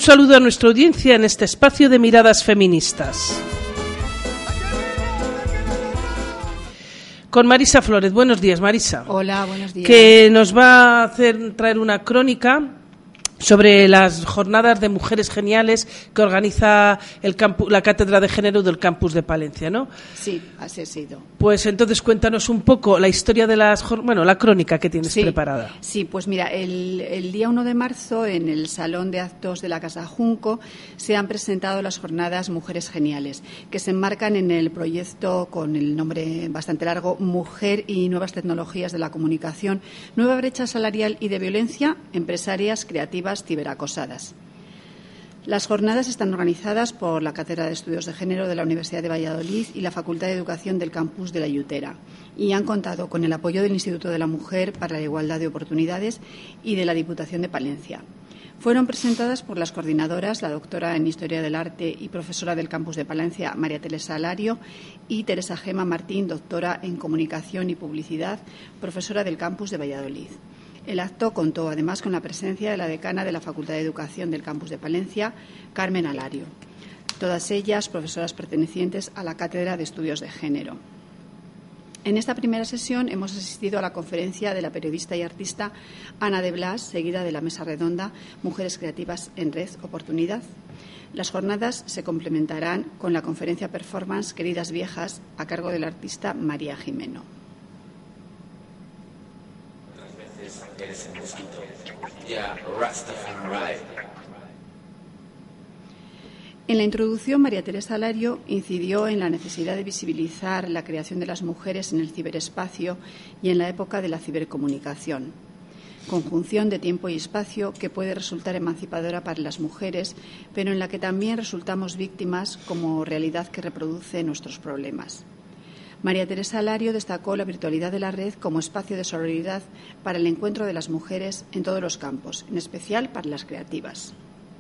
saludo a nuestra audiencia en este espacio de miradas feministas. Con Marisa Flores. Buenos días, Marisa. Hola, buenos días. Que nos va a traer una crónica sobre las jornadas de mujeres geniales que organiza la Cátedra de Género del Campus de Palencia, ¿no? Sí, así ha sido. Pues entonces cuéntanos un poco la historia de la crónica que tienes preparada. Sí, pues mira, el día 1 de marzo en el Salón de Actos de la Casa Junco se han presentado las jornadas Mujeres Geniales, que se enmarcan en el proyecto con el nombre bastante largo Mujer y Nuevas Tecnologías de la Comunicación, Nueva Brecha Salarial y de Violencia, Empresarias Creativas Ciberacosadas. Las jornadas están organizadas por la Cátedra de Estudios de Género de la Universidad de Valladolid y la Facultad de Educación del Campus de La Llutera y han contado con el apoyo del Instituto de la Mujer para la Igualdad de Oportunidades y de la Diputación de Palencia. Fueron presentadas por las coordinadoras, la doctora en Historia del Arte y profesora del Campus de Palencia, María Teresa Alario, y Teresa Gema Martín, doctora en Comunicación y Publicidad, profesora del Campus de Valladolid. El acto contó además con la presencia de la decana de la Facultad de Educación del Campus de Palencia, Carmen Alario, todas ellas profesoras pertenecientes a la Cátedra de Estudios de Género. En esta primera sesión hemos asistido a la conferencia de la periodista y artista Ana de Blas, seguida de la mesa redonda Mujeres Creativas en Red Oportunidad. Las jornadas se complementarán con la conferencia performance Queridas Viejas, a cargo del artista María Jimeno. En la introducción, María Teresa Alario incidió en la necesidad de visibilizar la creación de las mujeres en el ciberespacio y en la época de la cibercomunicación. Conjunción de tiempo y espacio que puede resultar emancipadora para las mujeres, pero en la que también resultamos víctimas como realidad que reproduce nuestros problemas. María Teresa Alario destacó la virtualidad de la red como espacio de sororidad para el encuentro de las mujeres en todos los campos, en especial para las creativas.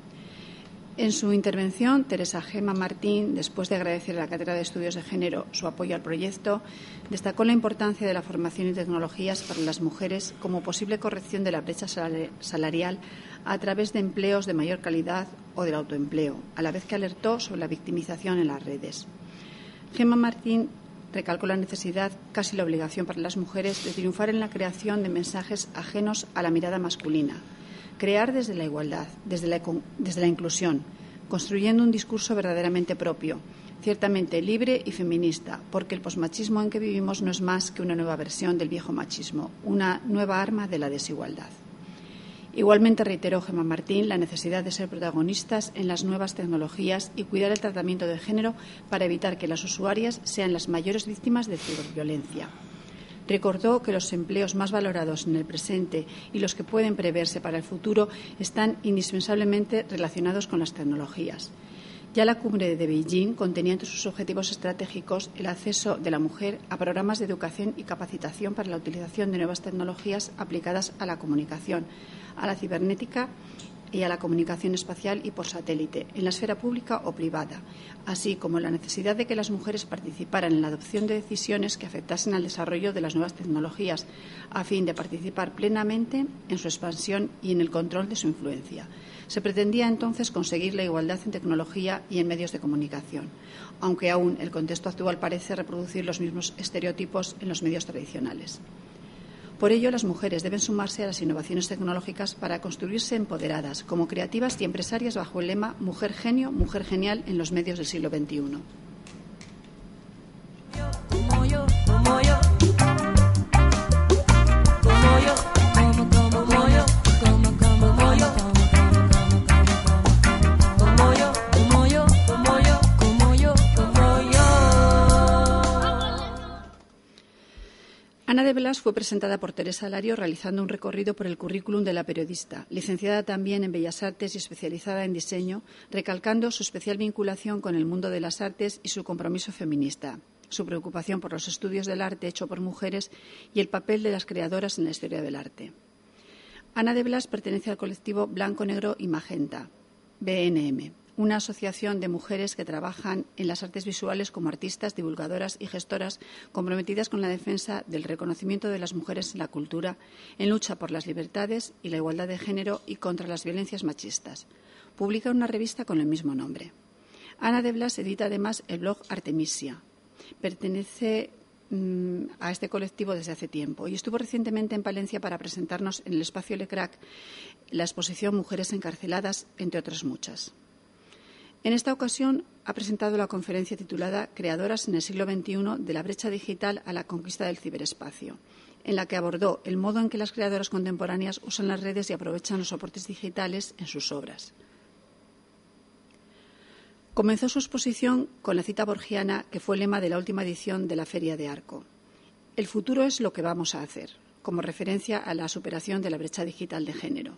En su intervención, Teresa Gema Martín, después de agradecer a la Cátedra de Estudios de Género su apoyo al proyecto, destacó la importancia de la formación en tecnologías para las mujeres como posible corrección de la brecha salarial a través de empleos de mayor calidad o del autoempleo, a la vez que alertó sobre la victimización en las redes. Gema Martín recalcó la necesidad, casi la obligación para las mujeres, de triunfar en la creación de mensajes ajenos a la mirada masculina, crear desde la igualdad, desde la inclusión, construyendo un discurso verdaderamente propio, ciertamente libre y feminista, porque el posmachismo en que vivimos no es más que una nueva versión del viejo machismo, una nueva arma de la desigualdad. Igualmente reiteró Gema Martín la necesidad de ser protagonistas en las nuevas tecnologías y cuidar el tratamiento de género para evitar que las usuarias sean las mayores víctimas de ciberviolencia. Recordó que los empleos más valorados en el presente y los que pueden preverse para el futuro están indispensablemente relacionados con las tecnologías. Ya la cumbre de Beijing contenía entre sus objetivos estratégicos el acceso de la mujer a programas de educación y capacitación para la utilización de nuevas tecnologías aplicadas a la comunicación, a la cibernética y a la comunicación espacial y por satélite, en la esfera pública o privada, así como la necesidad de que las mujeres participaran en la adopción de decisiones que afectasen al desarrollo de las nuevas tecnologías, a fin de participar plenamente en su expansión y en el control de su influencia. Se pretendía entonces conseguir la igualdad en tecnología y en medios de comunicación, aunque aún el contexto actual parece reproducir los mismos estereotipos en los medios tradicionales. Por ello, las mujeres deben sumarse a las innovaciones tecnológicas para construirse empoderadas, como creativas y empresarias bajo el lema Mujer Genio, Mujer Genial en los medios del siglo XXI. Ana de Blas fue presentada por Teresa Alario realizando un recorrido por el currículum de la periodista, licenciada también en Bellas Artes y especializada en diseño, recalcando su especial vinculación con el mundo de las artes y su compromiso feminista, su preocupación por los estudios del arte hecho por mujeres y el papel de las creadoras en la historia del arte. Ana de Blas pertenece al colectivo Blanco, Negro y Magenta, BNM, una asociación de mujeres que trabajan en las artes visuales como artistas, divulgadoras y gestoras comprometidas con la defensa del reconocimiento de las mujeres en la cultura, en lucha por las libertades y la igualdad de género y contra las violencias machistas. publica una revista con el mismo nombre. Ana de Blas edita además el blog Artemisia. Pertenece a este colectivo desde hace tiempo y estuvo recientemente en Palencia para presentarnos en el espacio Le Crac la exposición Mujeres encarceladas, entre otras muchas. En esta ocasión ha presentado la conferencia titulada Creadoras en el siglo XXI, de la brecha digital a la conquista del ciberespacio, en la que abordó el modo en que las creadoras contemporáneas usan las redes y aprovechan los soportes digitales en sus obras. Comenzó su exposición con la cita borgiana, que fue el lema de la última edición de la Feria de Arco. El futuro es lo que vamos a hacer, como referencia a la superación de la brecha digital de género.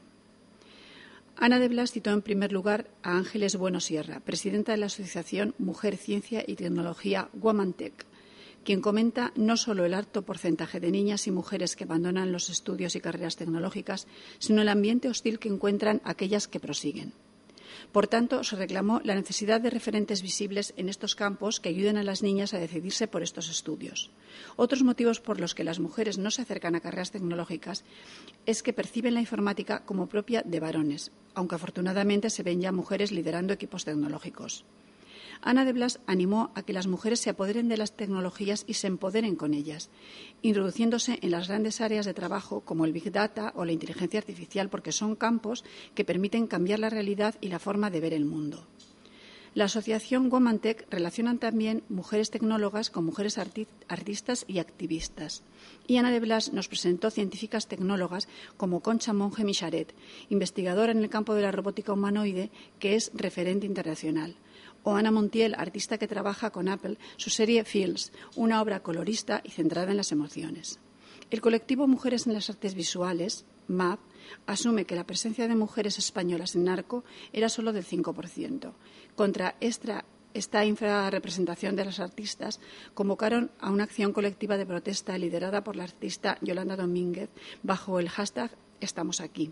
Ana de Blas citó en primer lugar a Ángeles Bueno Sierra, presidenta de la Asociación Mujer, Ciencia y Tecnología Womentech, quien comenta no solo el alto porcentaje de niñas y mujeres que abandonan los estudios y carreras tecnológicas, sino el ambiente hostil que encuentran aquellas que prosiguen. Por tanto, se reclamó la necesidad de referentes visibles en estos campos que ayuden a las niñas a decidirse por estos estudios. Otros motivos por los que las mujeres no se acercan a carreras tecnológicas es que perciben la informática como propia de varones, aunque afortunadamente se ven ya mujeres liderando equipos tecnológicos. Ana de Blas animó a que las mujeres se apoderen de las tecnologías y se empoderen con ellas, introduciéndose en las grandes áreas de trabajo como el Big Data o la inteligencia artificial, porque son campos que permiten cambiar la realidad y la forma de ver el mundo. La asociación Womentech relaciona también mujeres tecnólogas con mujeres artistas y activistas. Y Ana de Blas nos presentó científicas tecnólogas como Concha Monge Micharet, investigadora en el campo de la robótica humanoide, que es referente internacional. O Ana Montiel, artista que trabaja con Apple, su serie Feels, una obra colorista y centrada en las emociones. El colectivo Mujeres en las Artes Visuales, MAP, asume que la presencia de mujeres españolas en Arco era solo del 5%. Contra esta infrarrepresentación de las artistas, convocaron a una acción colectiva de protesta liderada por la artista Yolanda Domínguez bajo el hashtag Estamos aquí.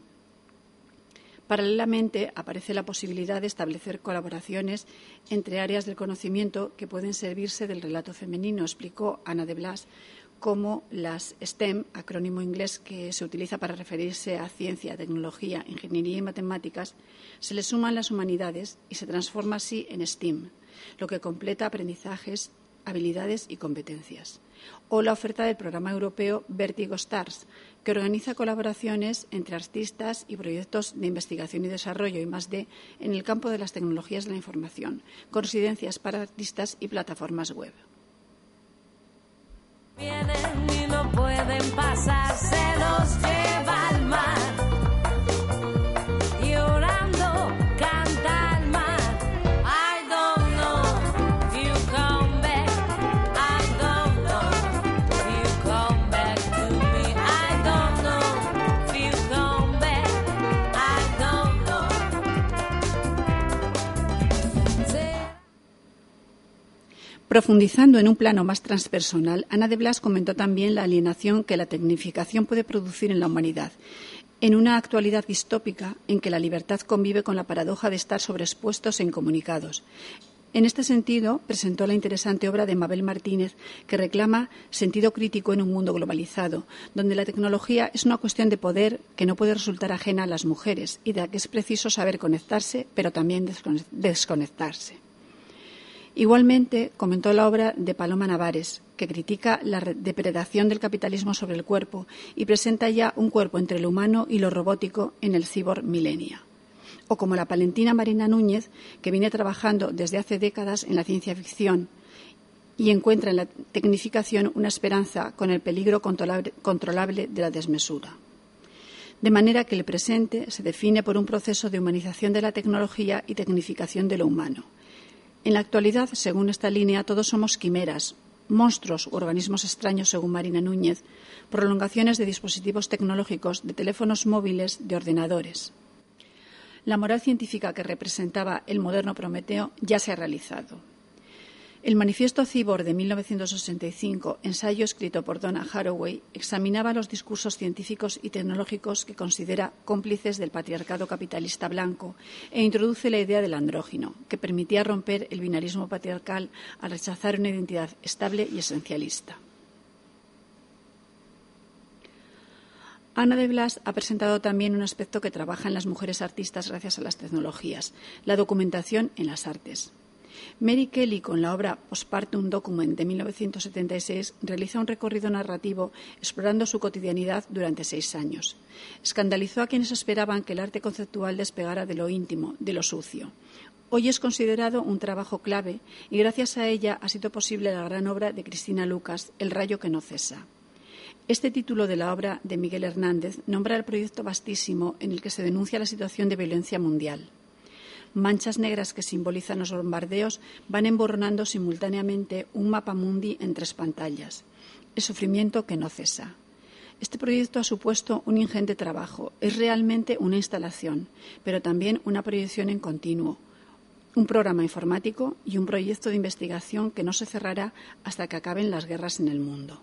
Paralelamente, aparece la posibilidad de establecer colaboraciones entre áreas del conocimiento que pueden servirse del relato femenino, explicó Ana de Blas, como las STEM, acrónimo inglés que se utiliza para referirse a ciencia, tecnología, ingeniería y matemáticas, se le suman las humanidades y se transforma así en STEAM, lo que completa aprendizajes, habilidades y competencias. O la oferta del programa europeo Vertigo Stars, que organiza colaboraciones entre artistas y proyectos de investigación y desarrollo I+D en el campo de las tecnologías de la información, con residencias para artistas y plataformas web. Vienen y no pueden pasar, se los lleva al mar. Llorando canta el mar. I don't know if you come back. I don't know if you come back to me. I don't know if you come back. I don't know. Profundizando en un plano más transpersonal, Ana de Blas comentó también la alienación que la tecnificación puede producir en la humanidad, en una actualidad distópica en que la libertad convive con la paradoja de estar sobreexpuestos e incomunicados. En este sentido, presentó la interesante obra de Mabel Martínez, que reclama sentido crítico en un mundo globalizado, donde la tecnología es una cuestión de poder que no puede resultar ajena a las mujeres y de la que es preciso saber conectarse, pero también desconectarse. Igualmente, comentó la obra de Paloma Navares, que critica la depredación del capitalismo sobre el cuerpo y presenta ya un cuerpo entre lo humano y lo robótico en el Cyborg Millennia. O como la palentina Marina Núñez, que viene trabajando desde hace décadas en la ciencia ficción y encuentra en la tecnificación una esperanza con el peligro controlable de la desmesura. De manera que el presente se define por un proceso de humanización de la tecnología y tecnificación de lo humano. En la actualidad, según esta línea, todos somos quimeras, monstruos u organismos extraños, según Marina Núñez, prolongaciones de dispositivos tecnológicos, de teléfonos móviles, de ordenadores. La moral científica que representaba el moderno Prometeo ya se ha realizado. El Manifiesto Cyborg de 1965, ensayo escrito por Donna Haraway, examinaba los discursos científicos y tecnológicos que considera cómplices del patriarcado capitalista blanco e introduce la idea del andrógino, que permitía romper el binarismo patriarcal al rechazar una identidad estable y esencialista. Ana de Blas ha presentado también un aspecto que trabaja en las mujeres artistas gracias a las tecnologías, la documentación en las artes. Mary Kelly, con la obra Postpartum Document de 1976, realiza un recorrido narrativo explorando su cotidianidad durante 6 años. Escandalizó a quienes esperaban que el arte conceptual despegara de lo íntimo, de lo sucio. Hoy es considerado un trabajo clave y gracias a ella ha sido posible la gran obra de Cristina Lucas, El rayo que no cesa. Este título de la obra de Miguel Hernández nombra el proyecto vastísimo en el que se denuncia la situación de violencia mundial. Manchas negras que simbolizan los bombardeos van emborronando simultáneamente un mapa mundi en 3 pantallas. El sufrimiento que no cesa. Este proyecto ha supuesto un ingente trabajo. Es realmente una instalación, pero también una proyección en continuo. Un programa informático y un proyecto de investigación que no se cerrará hasta que acaben las guerras en el mundo.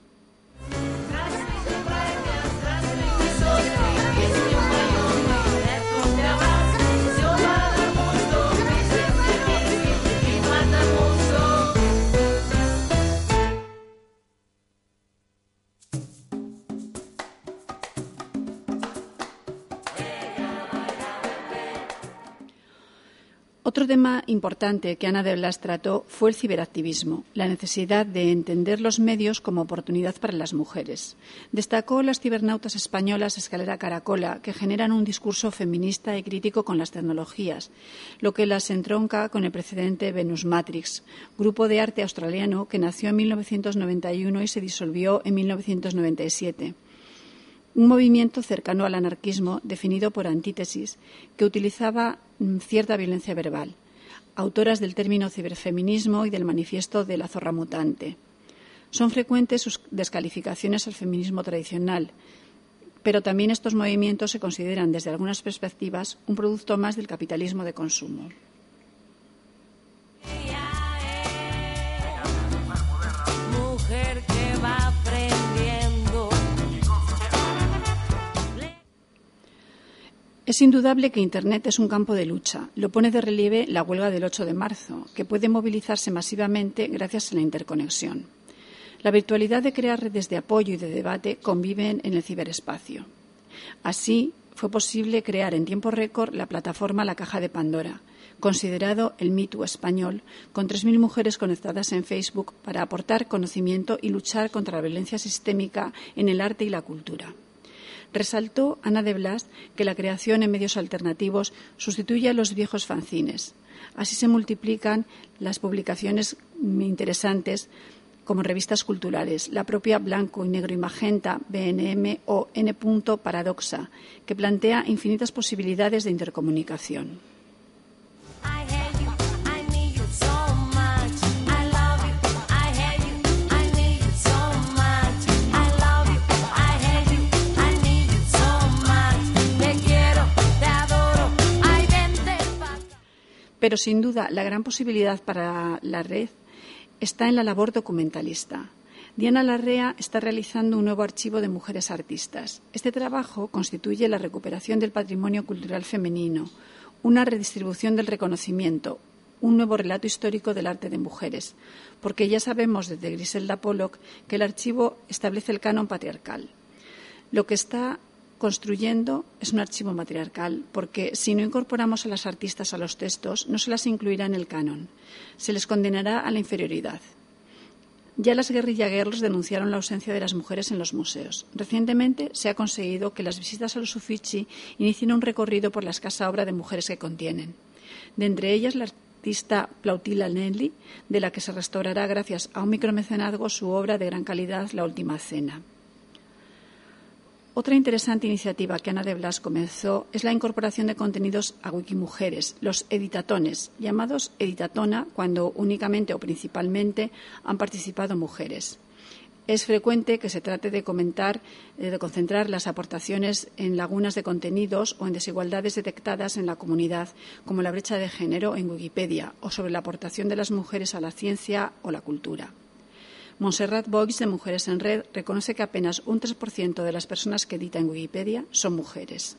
Otro tema importante que Ana de Blas trató fue el ciberactivismo, la necesidad de entender los medios como oportunidad para las mujeres. Destacó las cibernautas españolas Escalera Caracola, que generan un discurso feminista y crítico con las tecnologías, lo que las entronca con el precedente Venus Matrix, grupo de arte australiano que nació en 1991 y se disolvió en 1997. Un movimiento cercano al anarquismo definido por Antítesis, que utilizaba cierta violencia verbal, autoras del término ciberfeminismo y del manifiesto de la zorra mutante. Son frecuentes sus descalificaciones al feminismo tradicional, pero también estos movimientos se consideran desde algunas perspectivas un producto más del capitalismo de consumo. Mujer que va aprendiendo. Es indudable que Internet es un campo de lucha. Lo pone de relieve la huelga del 8 de marzo, que puede movilizarse masivamente gracias a la interconexión. La virtualidad de crear redes de apoyo y de debate conviven en el ciberespacio. Así, fue posible crear en tiempo récord la plataforma La Caja de Pandora, considerado el Me Too español, con 3.000 mujeres conectadas en Facebook para aportar conocimiento y luchar contra la violencia sistémica en el arte y la cultura. Resaltó Ana de Blas que la creación en medios alternativos sustituye a los viejos fanzines. Así se multiplican las publicaciones interesantes como revistas culturales, la propia Blanco y Negro y Magenta, BNM o N. Paradoxa, que plantea infinitas posibilidades de intercomunicación. Pero sin duda la gran posibilidad para la red está en la labor documentalista. Diana Larrea está realizando un nuevo archivo de mujeres artistas. Este trabajo constituye la recuperación del patrimonio cultural femenino, una redistribución del reconocimiento, un nuevo relato histórico del arte de mujeres, porque ya sabemos desde Griselda Pollock que el archivo establece el canon patriarcal. Lo que está construyendo es un archivo matriarcal, porque si no incorporamos a las artistas a los textos, no se las incluirá en el canon. Se les condenará a la inferioridad. Ya las Guerrilla Girls denunciaron la ausencia de las mujeres en los museos. Recientemente se ha conseguido que las visitas a los Uffizi inicien un recorrido por la escasa obra de mujeres que contienen. De entre ellas, la artista Plautilla Nelly, de la que se restaurará gracias a un micromecenazgo su obra de gran calidad, La Última Cena. Otra interesante iniciativa que Ana de Blas comenzó es la incorporación de contenidos a Wikimujeres, los editatones, llamados editatona cuando únicamente o principalmente han participado mujeres. Es frecuente que se trate de concentrar las aportaciones en lagunas de contenidos o en desigualdades detectadas en la comunidad, como la brecha de género en Wikipedia, o sobre la aportación de las mujeres a la ciencia o la cultura. Montserrat Boix, de Mujeres en Red, reconoce que apenas un 3% de las personas que editan en Wikipedia son mujeres.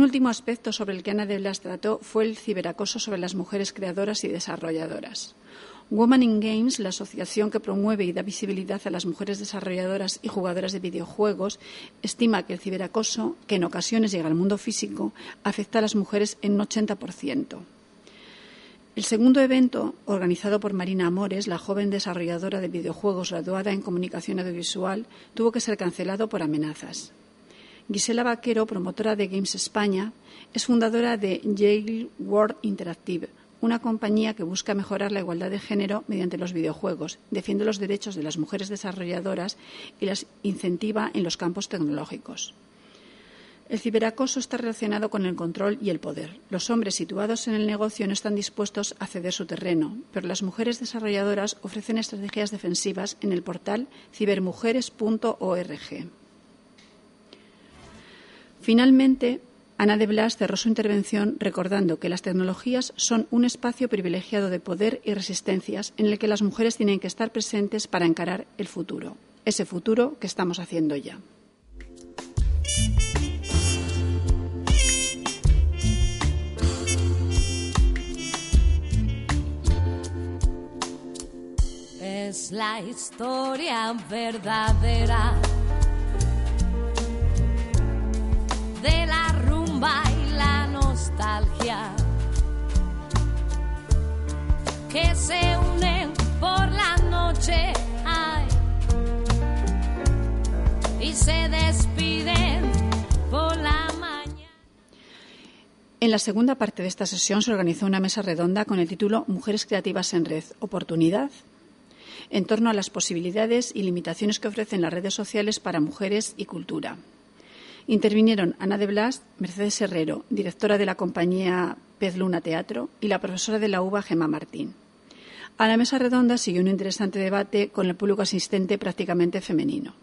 último aspecto sobre el que Ana de Blas trató fue el ciberacoso sobre las mujeres creadoras y desarrolladoras. Women in Games, la asociación que promueve y da visibilidad a las mujeres desarrolladoras y jugadoras de videojuegos, estima que el ciberacoso, que en ocasiones llega al mundo físico, afecta a las mujeres en un 80%. El segundo evento, organizado por Marina Amores, la joven desarrolladora de videojuegos graduada en comunicación audiovisual, tuvo que ser cancelado por amenazas. Gisela Vaquero, promotora de Games España, es fundadora de Yale World Interactive, una compañía que busca mejorar la igualdad de género mediante los videojuegos, defiende los derechos de las mujeres desarrolladoras y las incentiva en los campos tecnológicos. El ciberacoso está relacionado con el control y el poder. Los hombres situados en el negocio no están dispuestos a ceder su terreno, pero las mujeres desarrolladoras ofrecen estrategias defensivas en el portal cibermujeres.org. Finalmente, Ana de Blas cerró su intervención recordando que las tecnologías son un espacio privilegiado de poder y resistencias en el que las mujeres tienen que estar presentes para encarar el futuro, ese futuro que estamos haciendo ya. Es la historia verdadera de la rumba y la nostalgia que se unen por la noche, ay, y se despiden por la mañana. En la segunda parte de esta sesión se organizó una mesa redonda con el título Mujeres creativas en red, ¿oportunidad?, en torno a las posibilidades y limitaciones que ofrecen las redes sociales para mujeres y cultura. Intervinieron Ana de Blas, Mercedes Herrero, directora de la compañía Pez Luna Teatro, y la profesora de la UBA, Gemma Martín. A la mesa redonda siguió un interesante debate con el público asistente prácticamente femenino.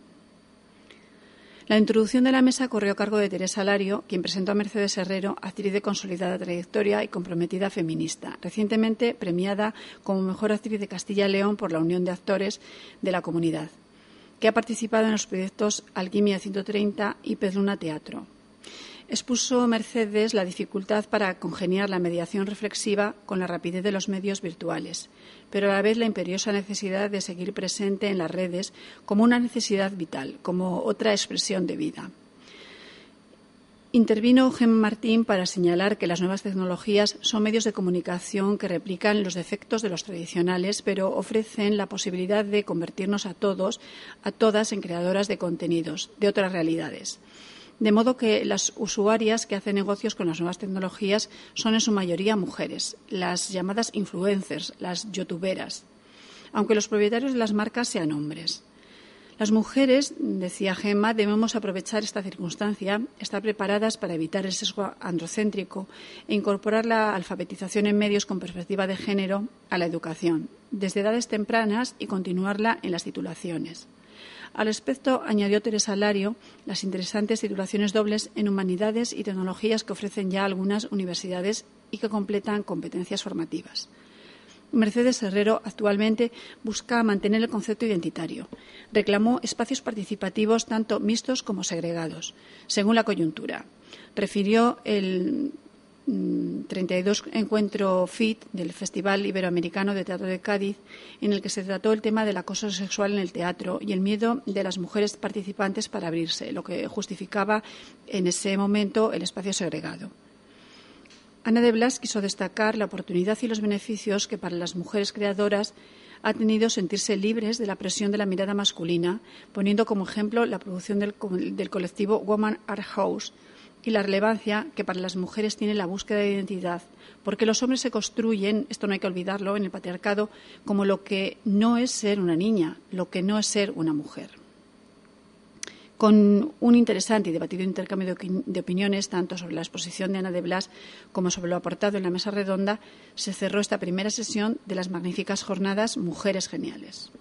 La introducción de la mesa corrió a cargo de Teresa Lario, quien presentó a Mercedes Herrero, actriz de consolidada trayectoria y comprometida feminista, recientemente premiada como mejor actriz de Castilla y León por la Unión de Actores de la Comunidad, que ha participado en los proyectos Alquimia 130 y Pez Luna Teatro. Expuso Mercedes la dificultad para congeniar la mediación reflexiva con la rapidez de los medios virtuales, pero a la vez la imperiosa necesidad de seguir presente en las redes como una necesidad vital, como otra expresión de vida. Intervino Gemma Martín para señalar que las nuevas tecnologías son medios de comunicación que replican los defectos de los tradicionales, pero ofrecen la posibilidad de convertirnos a todos, a todas, en creadoras de contenidos, de otras realidades. De modo que las usuarias que hacen negocios con las nuevas tecnologías son en su mayoría mujeres, las llamadas influencers, las youtuberas, aunque los propietarios de las marcas sean hombres. Las mujeres, decía Gemma, debemos aprovechar esta circunstancia, estar preparadas para evitar el sesgo androcéntrico e incorporar la alfabetización en medios con perspectiva de género a la educación, desde edades tempranas, y continuarla en las titulaciones. Al respecto, añadió Teresa Lario, las interesantes titulaciones dobles en humanidades y tecnologías que ofrecen ya algunas universidades y que completan competencias formativas. Mercedes Herrero actualmente busca mantener el concepto identitario. Reclamó espacios participativos tanto mixtos como segregados, según la coyuntura. Refirió el 32 encuentro FIT del Festival Iberoamericano de Teatro de Cádiz, en el que se trató el tema del acoso sexual en el teatro y el miedo de las mujeres participantes para abrirse, lo que justificaba en ese momento el espacio segregado. Ana de Blas quiso destacar la oportunidad y los beneficios que para las mujeres creadoras ha tenido sentirse libres de la presión de la mirada masculina, poniendo como ejemplo la producción del colectivo Woman Art House y la relevancia que para las mujeres tiene la búsqueda de identidad, porque los hombres se construyen, esto no hay que olvidarlo, en el patriarcado, como lo que no es ser una niña, lo que no es ser una mujer. Con un interesante y debatido intercambio de opiniones, tanto sobre la exposición de Ana de Blas como sobre lo aportado en la mesa redonda, se cerró esta primera sesión de las magníficas jornadas Mujeres Geniales.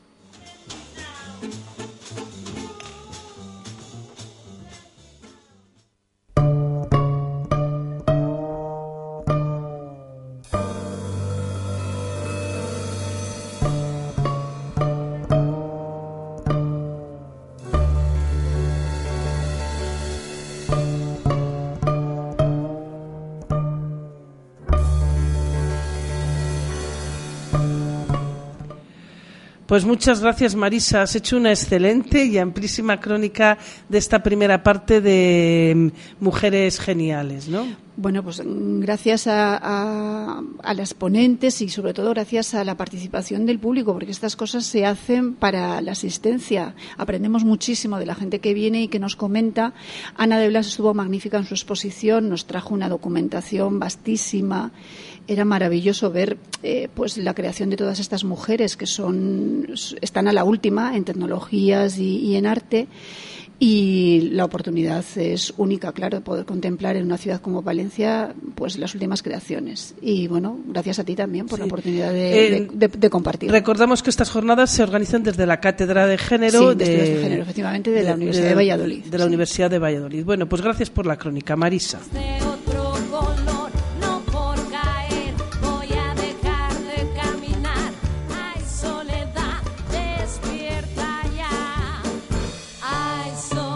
Pues muchas gracias, Marisa. Has hecho una excelente y amplísima crónica de esta primera parte de Mujeres Geniales, ¿no? Bueno, pues gracias a las ponentes y sobre todo gracias a la participación del público, porque estas cosas se hacen para la asistencia. Aprendemos muchísimo de la gente que viene y que nos comenta. Ana de Blas estuvo magnífica en su exposición, nos trajo una documentación vastísima. Era maravilloso ver pues la creación de todas estas mujeres que están a la última en tecnologías y en arte. Y la oportunidad es única, claro, de poder contemplar en una ciudad como Palencia pues las últimas creaciones. Y bueno, gracias a ti también por la oportunidad de compartir. Recordamos que estas jornadas se organizan desde la Cátedra de Género, de Género, efectivamente, de la Universidad de Valladolid. De la Universidad de Valladolid. Bueno, pues gracias por la crónica, Marisa. De otro color, no por caer, voy a dejar de caminar. Ay, soledad, despierta ya. Ay,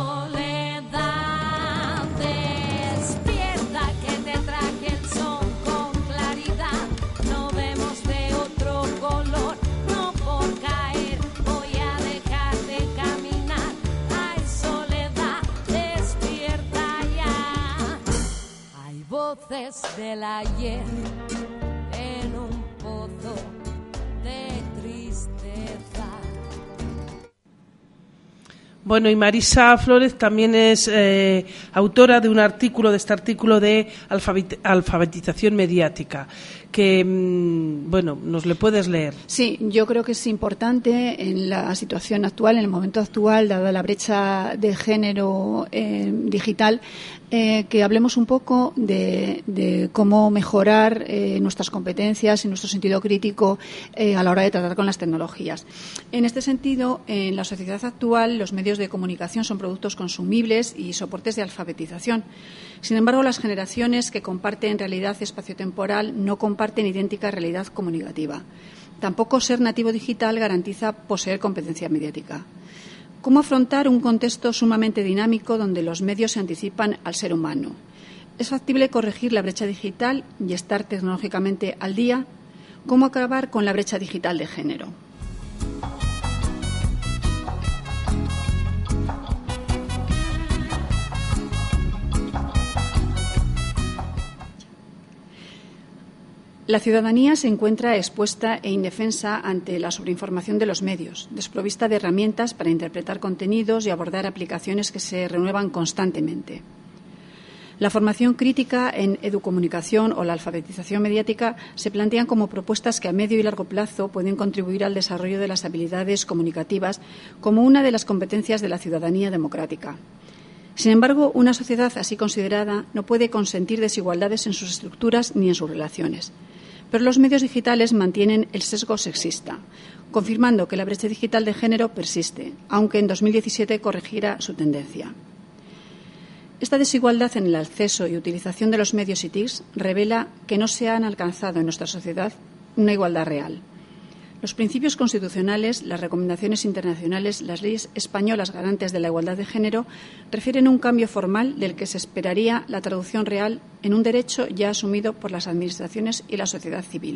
soledad, despierta, que te traje el sol con claridad. No vemos de otro color, no por caer, voy a dejar de caminar. Ay, soledad, despierta ya. Hay voces del ayer en un pozo de tristeza. Bueno, y Marisa Flórez también es autora de este artículo de alfabetización mediática, que, bueno, ¿nos le puedes leer? Sí, yo creo que es importante en la situación actual, en el momento actual, dada la brecha de género digital, que hablemos un poco de cómo mejorar nuestras competencias y nuestro sentido crítico a la hora de tratar con las tecnologías. En este sentido, en la sociedad actual, los medios de comunicación son productos consumibles y soportes de alfabetización. Sin embargo, las generaciones que comparten realidad espaciotemporal no comparten idéntica realidad comunicativa. Tampoco ser nativo digital garantiza poseer competencia mediática. ¿Cómo afrontar un contexto sumamente dinámico donde los medios se anticipan al ser humano? ¿Es factible corregir la brecha digital y estar tecnológicamente al día? ¿Cómo acabar con la brecha digital de género? La ciudadanía se encuentra expuesta e indefensa ante la sobreinformación de los medios, desprovista de herramientas para interpretar contenidos y abordar aplicaciones que se renuevan constantemente. La formación crítica en educomunicación o la alfabetización mediática se plantean como propuestas que a medio y largo plazo pueden contribuir al desarrollo de las habilidades comunicativas como una de las competencias de la ciudadanía democrática. Sin embargo, una sociedad así considerada no puede consentir desigualdades en sus estructuras ni en sus relaciones. Pero los medios digitales mantienen el sesgo sexista, confirmando que la brecha digital de género persiste, aunque en 2017 corrigiera su tendencia. Esta desigualdad en el acceso y utilización de los medios y TICs revela que no se han alcanzado en nuestra sociedad una igualdad real. Los principios constitucionales, las recomendaciones internacionales, las leyes españolas garantes de la igualdad de género refieren un cambio formal del que se esperaría la traducción real en un derecho ya asumido por las administraciones y la sociedad civil.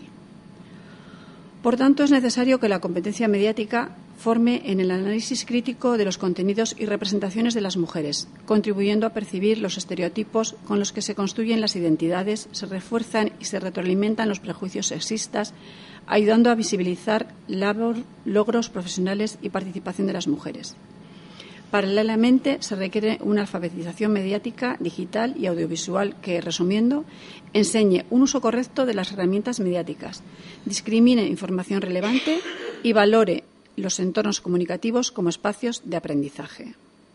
Por tanto, es necesario que la competencia mediática forme en el análisis crítico de los contenidos y representaciones de las mujeres, contribuyendo a percibir los estereotipos con los que se construyen las identidades, se refuerzan y se retroalimentan los prejuicios sexistas, ayudando a visibilizar logros profesionales y participación de las mujeres. Paralelamente, se requiere una alfabetización mediática, digital y audiovisual que, resumiendo, enseñe un uso correcto de las herramientas mediáticas, discrimine información relevante y valore los entornos comunicativos como espacios de aprendizaje.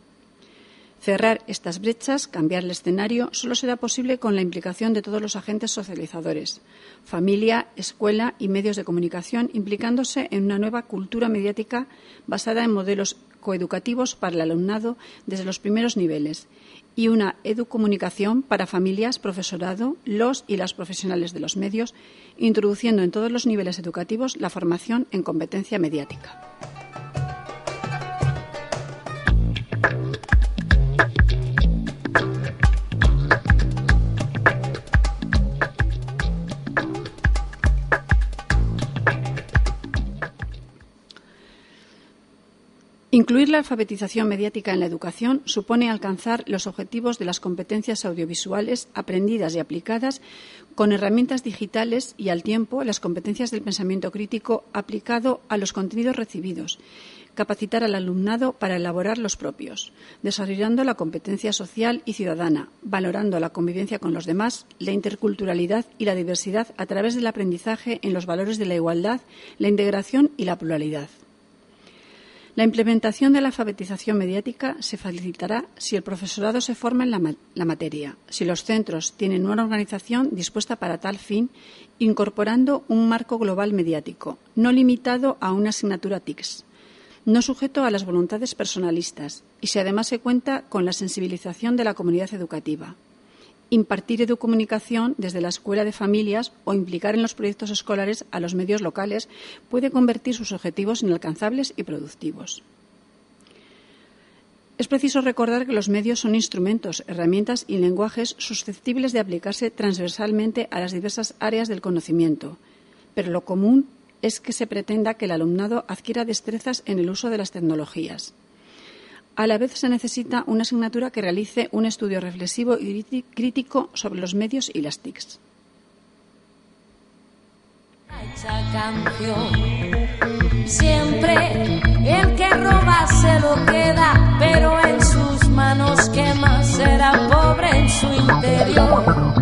Cerrar estas brechas, cambiar el escenario, solo será posible con la implicación de todos los agentes socializadores, familia, escuela y medios de comunicación, implicándose en una nueva cultura mediática basada en modelos coeducativos para el alumnado desde los primeros niveles y una educomunicación para familias, profesorado, los y las profesionales de los medios, introduciendo en todos los niveles educativos la formación en competencia mediática. Incluir la alfabetización mediática en la educación supone alcanzar los objetivos de las competencias audiovisuales aprendidas y aplicadas con herramientas digitales y, al tiempo, las competencias del pensamiento crítico aplicado a los contenidos recibidos, capacitar al alumnado para elaborar los propios, desarrollando la competencia social y ciudadana, valorando la convivencia con los demás, la interculturalidad y la diversidad a través del aprendizaje en los valores de la igualdad, la integración y la pluralidad. La implementación de la alfabetización mediática se facilitará si el profesorado se forma en la materia, si los centros tienen una organización dispuesta para tal fin, incorporando un marco global mediático, no limitado a una asignatura TICS, no sujeto a las voluntades personalistas, y si además se cuenta con la sensibilización de la comunidad educativa. Impartir educomunicación desde la escuela de familias o implicar en los proyectos escolares a los medios locales puede convertir sus objetivos en alcanzables y productivos. Es preciso recordar que los medios son instrumentos, herramientas y lenguajes susceptibles de aplicarse transversalmente a las diversas áreas del conocimiento, pero lo común es que se pretenda que el alumnado adquiera destrezas en el uso de las tecnologías. A la vez se necesita una asignatura que realice un estudio reflexivo y crítico sobre los medios y las TICs. Esa canción. Siempre el que roba se lo queda, pero en sus manos quema, será pobre en su interior.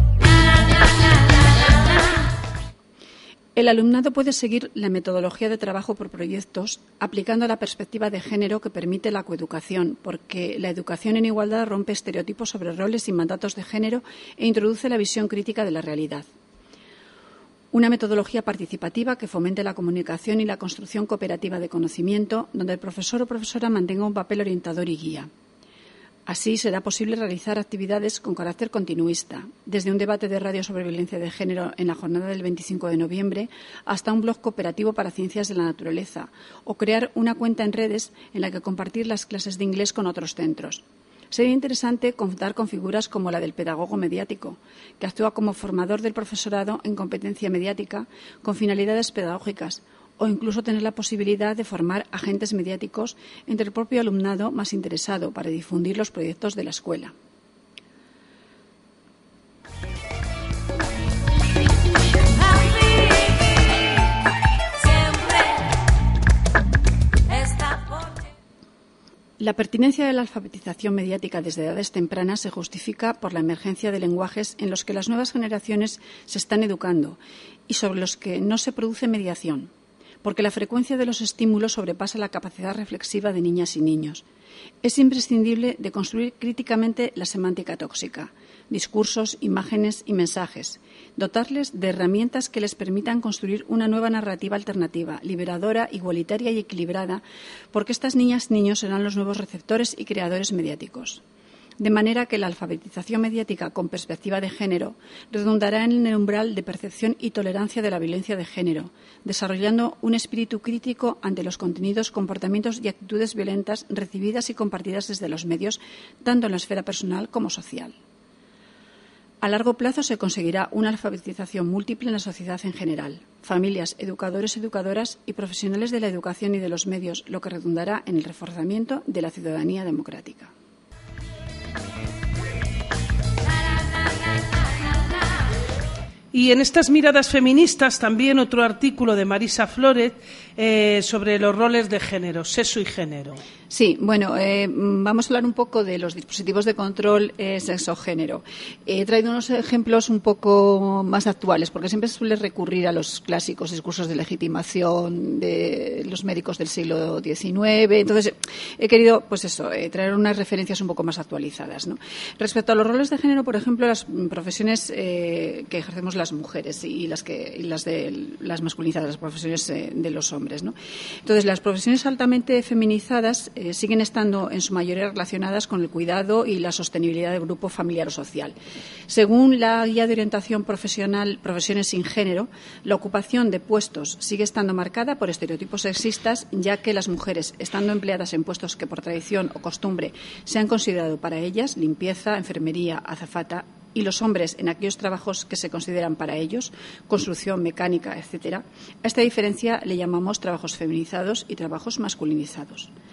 El alumnado puede seguir la metodología de trabajo por proyectos aplicando la perspectiva de género que permite la coeducación, porque la educación en igualdad rompe estereotipos sobre roles y mandatos de género e introduce la visión crítica de la realidad. Una metodología participativa que fomente la comunicación y la construcción cooperativa de conocimiento, donde el profesor o profesora mantenga un papel orientador y guía. Así será posible realizar actividades con carácter continuista, desde un debate de radio sobre violencia de género en la jornada del 25 de noviembre hasta un blog cooperativo para ciencias de la naturaleza o crear una cuenta en redes en la que compartir las clases de inglés con otros centros. Sería interesante contar con figuras como la del pedagogo mediático, que actúa como formador del profesorado en competencia mediática con finalidades pedagógicas, o incluso tener la posibilidad de formar agentes mediáticos entre el propio alumnado más interesado para difundir los proyectos de la escuela. La pertinencia de la alfabetización mediática desde edades tempranas se justifica por la emergencia de lenguajes en los que las nuevas generaciones se están educando y sobre los que no se produce mediación, porque la frecuencia de los estímulos sobrepasa la capacidad reflexiva de niñas y niños. Es imprescindible de construir críticamente la semántica tóxica, discursos, imágenes y mensajes, dotarles de herramientas que les permitan construir una nueva narrativa alternativa, liberadora, igualitaria y equilibrada, porque estas niñas y niños serán los nuevos receptores y creadores mediáticos. De manera que la alfabetización mediática con perspectiva de género redundará en el umbral de percepción y tolerancia de la violencia de género, desarrollando un espíritu crítico ante los contenidos, comportamientos y actitudes violentas recibidas y compartidas desde los medios, tanto en la esfera personal como social. A largo plazo se conseguirá una alfabetización múltiple en la sociedad en general, familias, educadores, educadoras y profesionales de la educación y de los medios, lo que redundará en el reforzamiento de la ciudadanía democrática. Y en estas miradas feministas también otro artículo de Marisa Flórez sobre los roles de género, sexo y género. Sí, bueno, vamos a hablar un poco de los dispositivos de control sexo-género. He traído unos ejemplos un poco más actuales, porque siempre se suele recurrir a los clásicos discursos de legitimación de los médicos del siglo XIX. Entonces, he querido, pues eso, traer unas referencias un poco más actualizadas, ¿no? Respecto a los roles de género, por ejemplo, las profesiones que ejercemos las mujeres y las masculinizadas, las profesiones de los hombres, ¿no? Entonces, las profesiones altamente feminizadas siguen estando en su mayoría relacionadas con el cuidado y la sostenibilidad del grupo familiar o social. Según la guía de orientación profesional Profesiones sin género, la ocupación de puestos sigue estando marcada por estereotipos sexistas, ya que las mujeres, estando empleadas en puestos que por tradición o costumbre se han considerado para ellas, limpieza, enfermería, azafata, y los hombres en aquellos trabajos que se consideran para ellos, construcción, mecánica, etcétera. A esta diferencia le llamamos trabajos feminizados y trabajos masculinizados.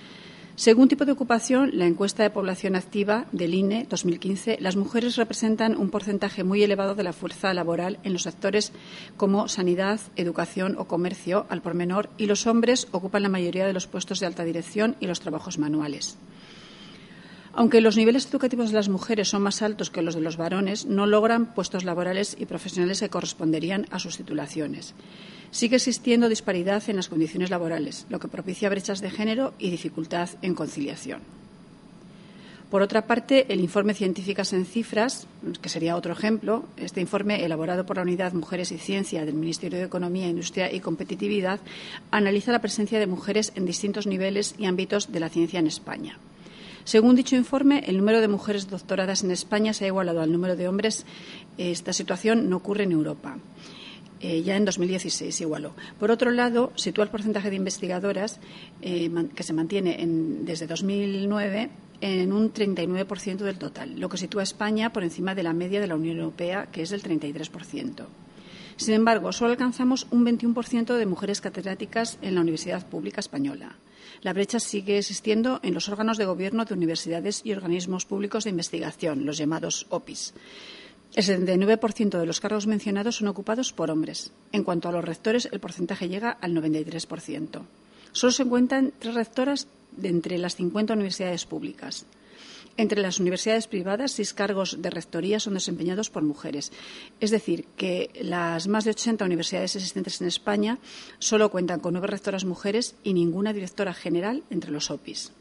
Según tipo de ocupación, la encuesta de población activa del INE 2015, las mujeres representan un porcentaje muy elevado de la fuerza laboral en los sectores como sanidad, educación o comercio al por menor, y los hombres ocupan la mayoría de los puestos de alta dirección y los trabajos manuales. Aunque los niveles educativos de las mujeres son más altos que los de los varones, no logran puestos laborales y profesionales que corresponderían a sus titulaciones. Sigue existiendo disparidad en las condiciones laborales, lo que propicia brechas de género y dificultad en conciliación. Por otra parte, el informe Científicas en Cifras, que sería otro ejemplo, este informe, elaborado por la Unidad Mujeres y Ciencia del Ministerio de Economía, Industria y Competitividad, analiza la presencia de mujeres en distintos niveles y ámbitos de la ciencia en España. Según dicho informe, el número de mujeres doctoradas en España se ha igualado al número de hombres. Esta situación no ocurre en Europa. Ya en 2016 se igualó. Por otro lado, sitúa el porcentaje de investigadoras que se mantiene desde 2009 en un 39% del total, lo que sitúa a España por encima de la media de la Unión Europea, que es del 33%. Sin embargo, solo alcanzamos un 21% de mujeres catedráticas en la Universidad Pública Española. La brecha sigue existiendo en los órganos de gobierno de universidades y organismos públicos de investigación, los llamados OPIs. El 79% de los cargos mencionados son ocupados por hombres. En cuanto a los rectores, el porcentaje llega al 93%. Solo se encuentran 3 rectoras de entre las 50 universidades públicas. Entre las universidades privadas, 6 cargos de rectoría son desempeñados por mujeres. Es decir, que las más de 80 universidades existentes en España solo cuentan con 9 rectoras mujeres y ninguna directora general entre los OPIs.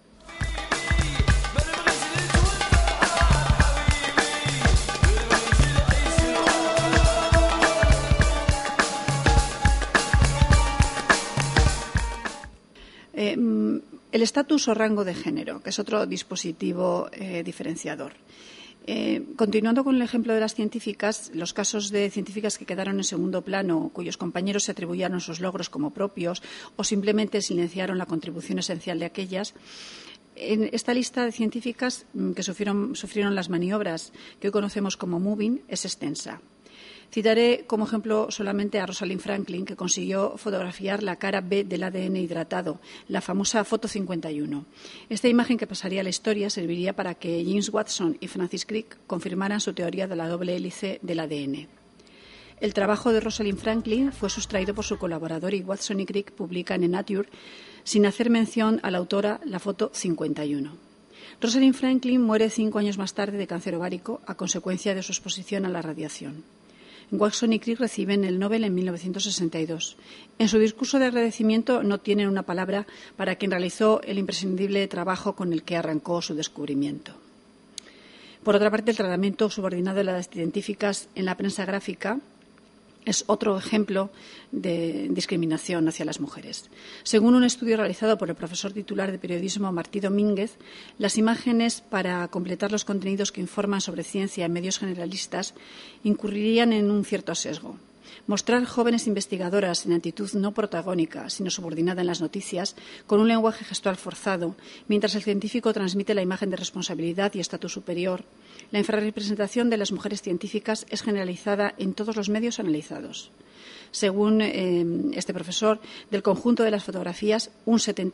El estatus o rango de género, que es otro dispositivo diferenciador. Continuando con el ejemplo de las científicas, los casos de científicas que quedaron en segundo plano, cuyos compañeros se atribuyeron sus logros como propios o simplemente silenciaron la contribución esencial de aquellas, en esta lista de científicas que sufrieron las maniobras que hoy conocemos como moving es extensa. Citaré como ejemplo solamente a Rosalind Franklin, que consiguió fotografiar la cara B del ADN hidratado, la famosa foto 51. Esta imagen, que pasaría a la historia, serviría para que James Watson y Francis Crick confirmaran su teoría de la doble hélice del ADN. El trabajo de Rosalind Franklin fue sustraído por su colaborador y Watson y Crick publican en Nature, sin hacer mención a la autora, la foto 51. Rosalind Franklin muere 5 años más tarde de cáncer ovárico a consecuencia de su exposición a la radiación. Watson y Crick reciben el Nobel en 1962. En su discurso de agradecimiento no tienen una palabra para quien realizó el imprescindible trabajo con el que arrancó su descubrimiento. Por otra parte, el tratamiento subordinado de las científicas en la prensa gráfica es otro ejemplo de discriminación hacia las mujeres. Según un estudio realizado por el profesor titular de periodismo Martí Domínguez, las imágenes para completar los contenidos que informan sobre ciencia en medios generalistas incurrirían en un cierto sesgo. Mostrar jóvenes investigadoras en actitud no protagónica, sino subordinada en las noticias, con un lenguaje gestual forzado, mientras el científico transmite la imagen de responsabilidad y estatus superior. La infrarrepresentación de las mujeres científicas es generalizada en todos los medios analizados. Según este profesor, del conjunto de las fotografías, un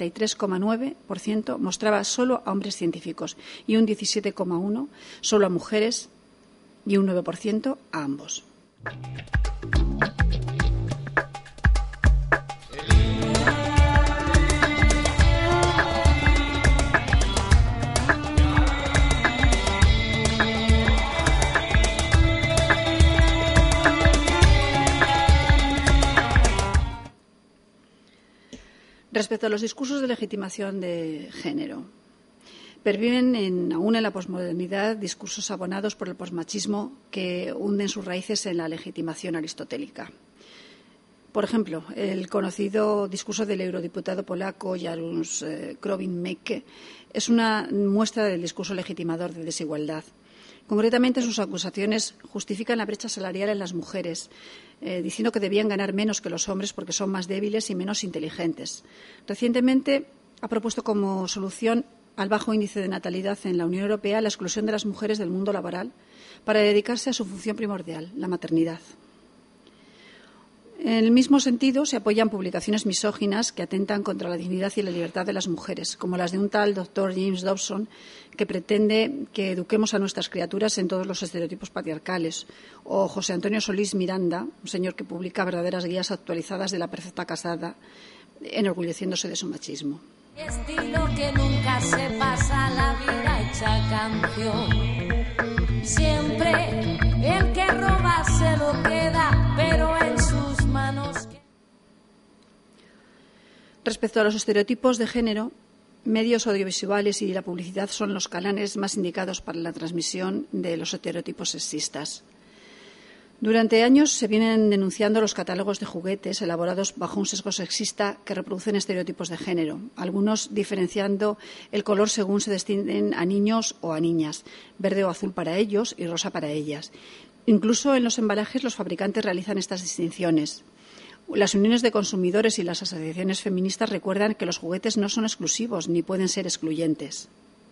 73,9% mostraba solo a hombres científicos y un 17,1% solo a mujeres y un 9% a ambos. Respecto a los discursos de legitimación de género, perviven aún en la posmodernidad discursos abonados por el posmachismo que hunden sus raíces en la legitimación aristotélica. Por ejemplo, el conocido discurso del eurodiputado polaco Janusz Korwin-Mikke es una muestra del discurso legitimador de desigualdad. Concretamente, sus acusaciones justifican la brecha salarial en las mujeres, diciendo que debían ganar menos que los hombres porque son más débiles y menos inteligentes. Recientemente ha propuesto como solución al bajo índice de natalidad en la Unión Europea la exclusión de las mujeres del mundo laboral para dedicarse a su función primordial, la maternidad. En el mismo sentido, se apoyan publicaciones misóginas que atentan contra la dignidad y la libertad de las mujeres, como las de un tal Dr. James Dobson, que pretende que eduquemos a nuestras criaturas en todos los estereotipos patriarcales, o José Antonio Solís Miranda, un señor que publica verdaderas guías actualizadas de la perfecta casada, enorgulleciéndose de su machismo. Estilo que nunca se pasa la vida hecha canción. Siempre el que roba se lo queda, pero en sus manos. Respecto a los estereotipos de género, medios audiovisuales y la publicidad son los canales más indicados para la transmisión de los estereotipos sexistas. Durante años se vienen denunciando los catálogos de juguetes elaborados bajo un sesgo sexista que reproducen estereotipos de género, algunos diferenciando el color según se destinen a niños o a niñas, verde o azul para ellos y rosa para ellas. Incluso en los embalajes los fabricantes realizan estas distinciones. Las uniones de consumidores y las asociaciones feministas recuerdan que los juguetes no son exclusivos ni pueden ser excluyentes.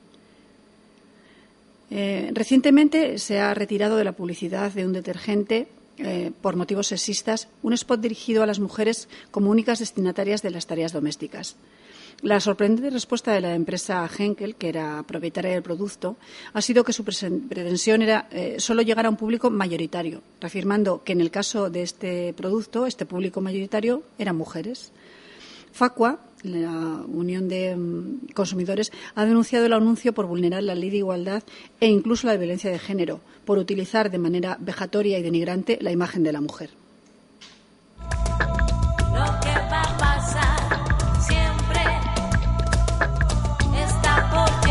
Recientemente se ha retirado de la publicidad de un detergente por motivos sexistas un spot dirigido a las mujeres como únicas destinatarias de las tareas domésticas. La sorprendente respuesta de la empresa Henkel, que era propietaria del producto, ha sido que su pretensión era solo llegar a un público mayoritario, reafirmando que en el caso de este producto, este público mayoritario eran mujeres. Facua, la Unión de Consumidores, ha denunciado el anuncio por vulnerar la ley de igualdad e incluso la de violencia de género, por utilizar de manera vejatoria y denigrante la imagen de la mujer. Lo que va a pasar siempre está por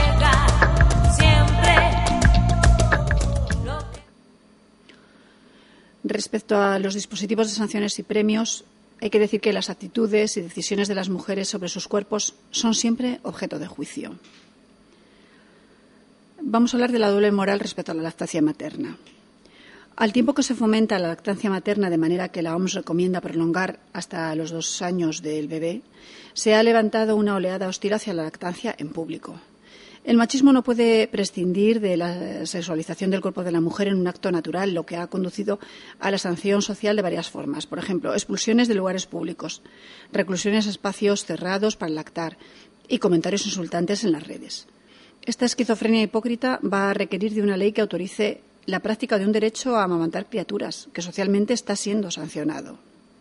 llegar, siempre. Respecto a los dispositivos de sanciones y premios, hay que decir que las actitudes y decisiones de las mujeres sobre sus cuerpos son siempre objeto de juicio. Vamos a hablar de la doble moral respecto a la lactancia materna. Al tiempo que se fomenta la lactancia materna de manera que la OMS recomienda prolongar hasta los 2 años del bebé, se ha levantado una oleada hostil hacia la lactancia en público. El machismo no puede prescindir de la sexualización del cuerpo de la mujer en un acto natural, lo que ha conducido a la sanción social de varias formas. Por ejemplo, expulsiones de lugares públicos, reclusiones a espacios cerrados para lactar y comentarios insultantes en las redes. Esta esquizofrenia hipócrita va a requerir de una ley que autorice la práctica de un derecho a amamantar criaturas, que socialmente está siendo sancionado.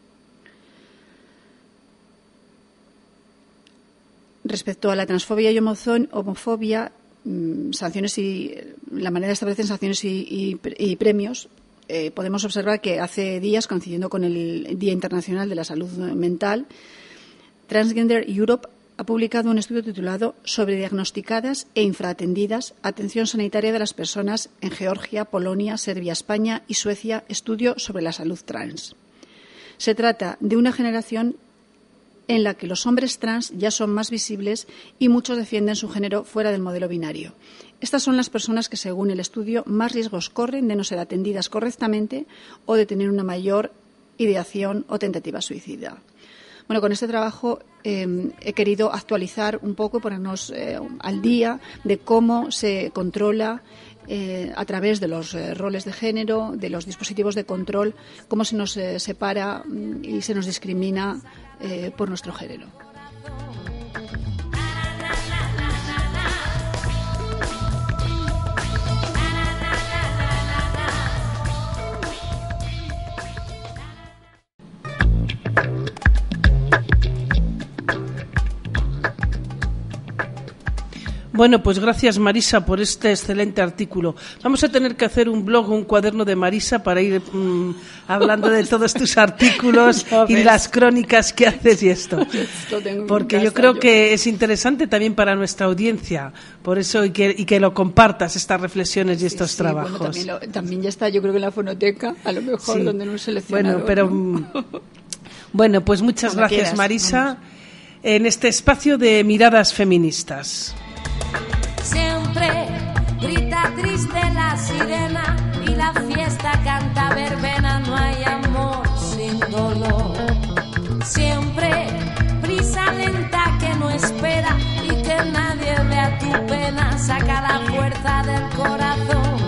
Respecto a la transfobia y homofobia, sanciones y la manera de establecer sanciones y premios, podemos observar que hace días, coincidiendo con el Día Internacional de la Salud Mental, Transgender Europe ha publicado un estudio titulado Sobrediagnosticadas e infraatendidas atención sanitaria de las personas en Georgia, Polonia, Serbia, España y Suecia, estudio sobre la salud trans. Se trata de una generación en la que los hombres trans ya son más visibles y muchos defienden su género fuera del modelo binario. Estas son las personas que, según el estudio, más riesgos corren de no ser atendidas correctamente o de tener una mayor ideación o tentativa suicida. Bueno, con este trabajo he querido actualizar un poco, ponernos al día de cómo se controla a través de los roles de género, de los dispositivos de control, cómo se nos separa y se nos discrimina por nuestro género. Bueno, pues gracias Marisa por este excelente artículo. Vamos a tener que hacer un blog, un cuaderno de Marisa para ir hablando de todos tus artículos y las crónicas que haces y esto. Porque yo creo que es interesante también para nuestra audiencia, por eso y que lo compartas, estas reflexiones y estos trabajos. Bueno, también ya está, yo creo que en la fonoteca, a lo mejor donde no seleccionado. Bueno, pero bueno, pues muchas gracias quieras, Marisa, vamos. En este espacio de miradas feministas. Siempre grita triste la sirena y la fiesta canta verbena, no hay amor sin dolor. Siempre prisa lenta que no espera y que nadie vea tu pena, saca la fuerza del corazón.